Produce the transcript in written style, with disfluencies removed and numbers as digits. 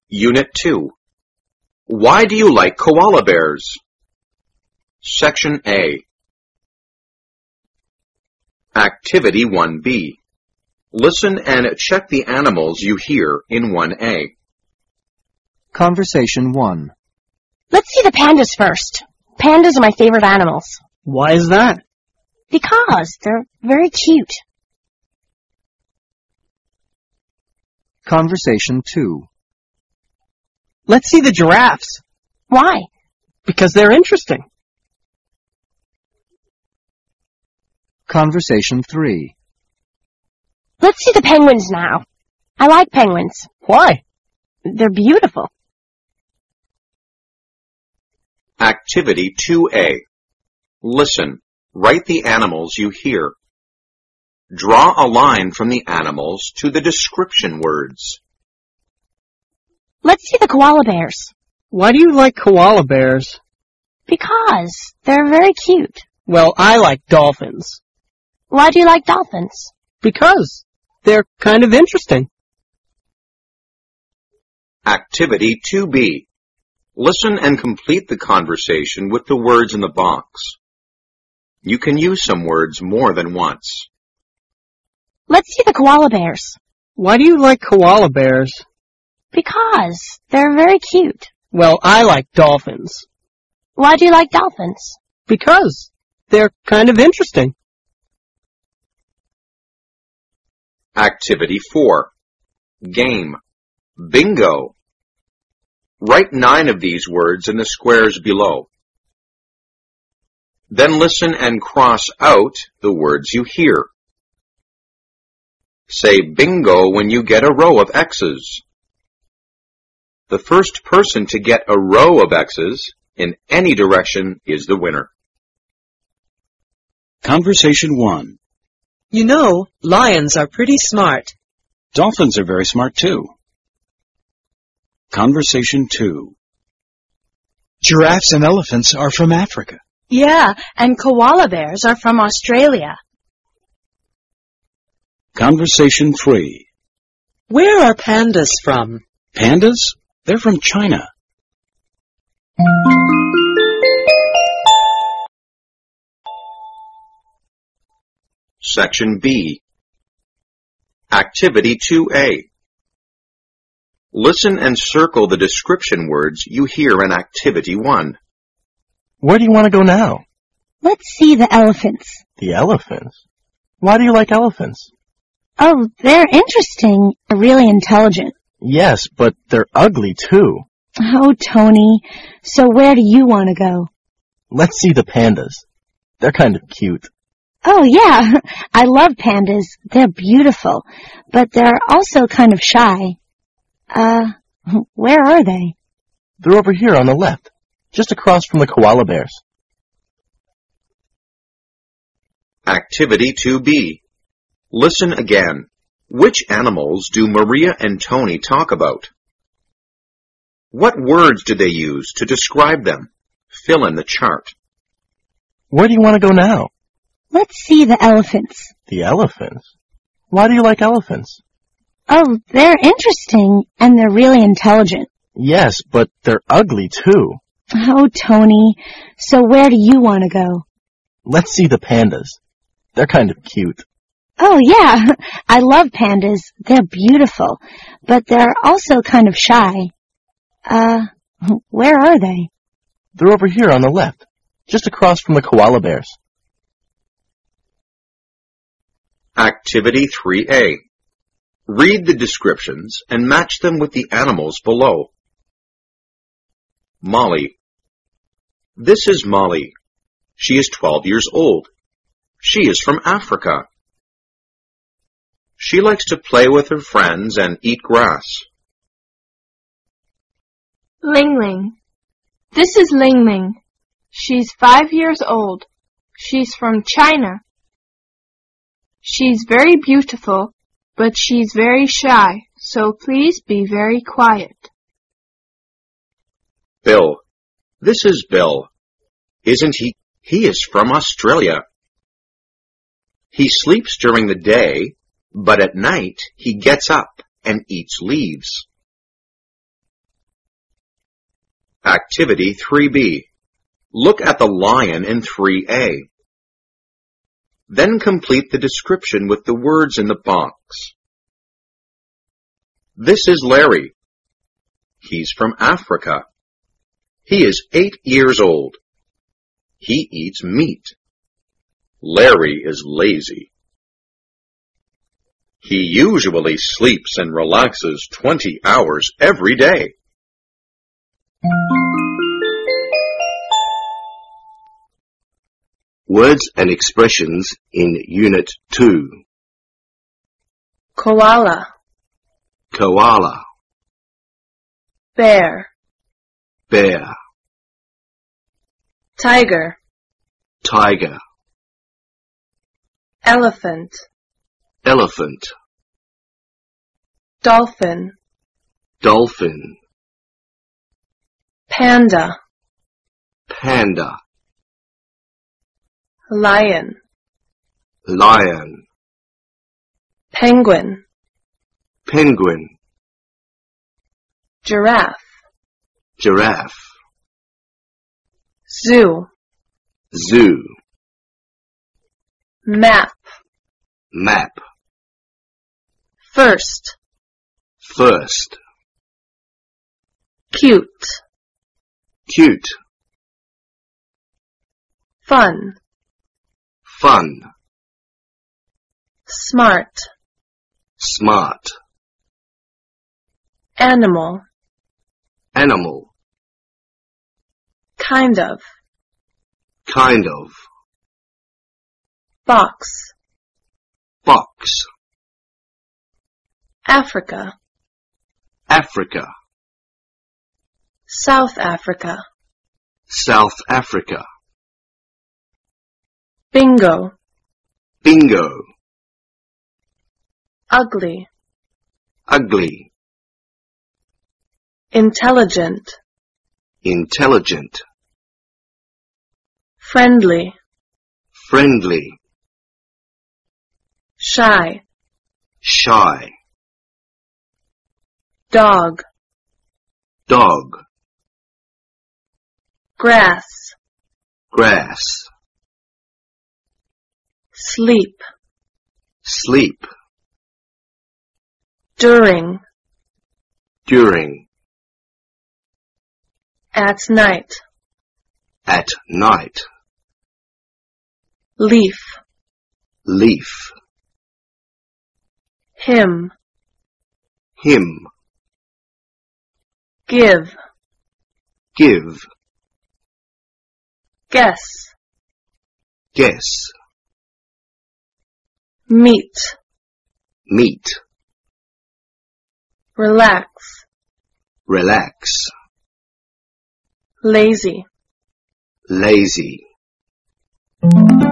Unit 2. Why do you like koala bears? Section A. Activity 1B. Listen and check the animals you hear in 1A. Conversation 1. Let's see the pandas first. Pandas are my favorite animals. Why is that? Because they're very cute. Conversation 2. Let's see the giraffes. Why? Because they're interesting. Conversation 3. Let's see the penguins now. I like penguins. Why? They're beautiful. Activity 2A. Listen. Write the animals you hear. Draw a line from the animals to the description words. Let's see the koala bears. Why do you like koala bears? Because they're very cute. Well, I like dolphins. Why do you like dolphins? Because they're kind of interesting. Activity 2B. Listen and complete the conversation with the words in the box. You can use some words more than once. Let's see the koala bears. Why do you like koala bears? Because they're very cute. Well, I like dolphins. Why do you like dolphins? Because they're kind of interesting. Activity 4. Game. Bingo. Write 9 of these words in the squares below. Then listen and cross out the words you hear. Say bingo when you get a row of X's. The first person to get a row of X's in any direction is the winner. Conversation 1. You know, lions are pretty smart. Dolphins are very smart too. Conversation 2. Giraffes and elephants are from Africa. Yeah, and koala bears are from Australia. Conversation 3. Where are pandas from? Pandas? They're from China. Section B. Activity 2A. Listen and circle the description words you hear in Activity 1. Where do you want to go now? Let's see the elephants. The elephants? Why do you like elephants? Oh, they're interesting. They're really intelligent. Yes, but they're ugly too. Oh, Tony. So where do you want to go? Let's see the pandas. They're kind of cute. Oh, yeah. I love pandas. They're beautiful. But they're also kind of shy. Where are they? They're over here on the left, just across from the koala bears. Activity 2B. Listen again. Which animals do Maria and Tony talk about? What words do they use to describe them? Fill in the chart. Where do you want to go now? Let's see the elephants. The elephants? Why do you like elephants? Oh, they're interesting, and they're really intelligent. Yes, but they're ugly too. Oh, Tony. So where do you want to go? Let's see the pandas. They're kind of cute. Oh, yeah. I love pandas. They're beautiful. But they're also kind of shy. Where are they? They're over here on the left, just across from the koala bears. Activity 3A. Read the descriptions and match them with the animals below. Molly. This is Molly. She is 12 years old. She is from Africa. She likes to play with her friends and eat grass. Ling Ling. This is Ling Ling. She's 5 years old. She's from China. She's very beautiful, but she's very shy, so please be very quiet. Bill. This is Bill. Isn't he? He is from Australia. He sleeps during the day, but at night he gets up and eats leaves. Activity 3B. Look at the lion in 3A. Then complete the description with the words in the box. This is Larry. He's from Africa. He is 8 years old. He eats meat. Larry is lazy. He usually sleeps and relaxes 20 hours every day. Words and expressions in Unit 2. Koala, Koala, bear, bear, tiger, tiger, elephant, elephant, dolphin, dolphin, panda, panda, lion, lion, penguin, penguin, giraffe, giraffe, zoo, zoo, map, map, first, first, cute, cute, fun, fun, smart, smart, animal, animal, kind of, box, box, Africa, Africa, South Africa, South Africa, bingo, bingo, ugly, ugly, intelligent, intelligent, friendly, friendly, shy, shy, dog, dog, grass, grass, sleep, sleep, during, during, at night, at night, leaf, leaf, him, him, give, give, guess, guess, meet, meet, relax, relax, lazy. lazy.